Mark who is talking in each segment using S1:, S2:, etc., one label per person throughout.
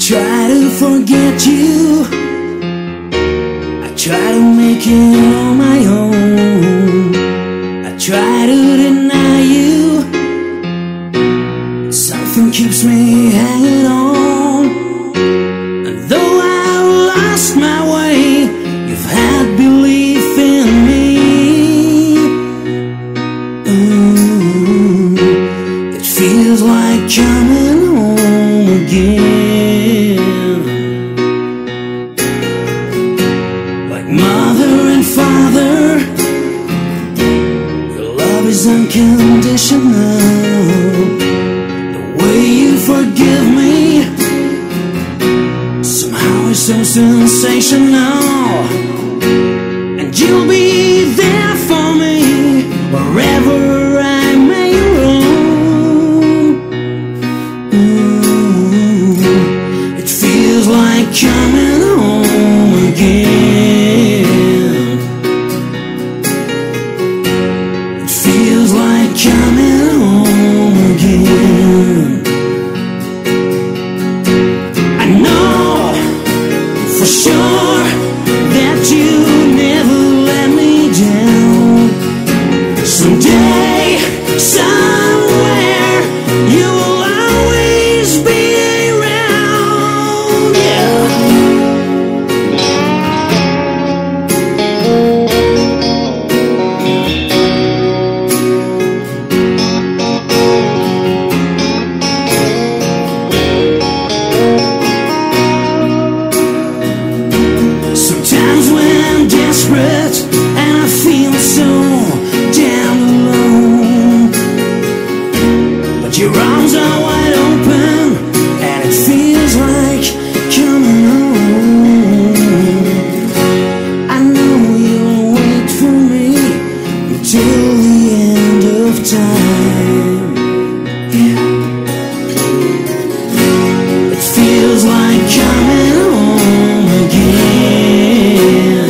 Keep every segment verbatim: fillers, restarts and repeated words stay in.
S1: try to forget you, I try to make it on my own, I try to deny you, something keeps me hanging on. And though I've lost my way, you've had belief in me. Ooh, it feels like coming home again, like mother and father. Your love is unconditional. The way you forgive me somehow is so sensational. And you'll be there for me wherever I may roam. Ooh, it feels like coming home again. It feels like coming home again. I know for sure that you never let me down. Someday, somewhere, you will always be around, yeah. Sometimes when I'm desperate and I feel so down alone, but your arms are wide open and it feels like coming home. I know you'll wait for me until the end of time, yeah. It feels like coming home again.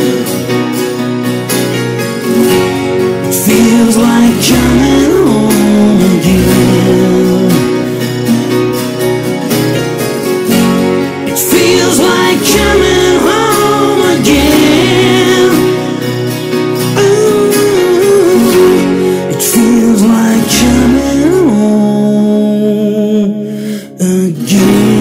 S1: It feels like coming home again. It feels like coming home again. Ooh, it feels like coming home again.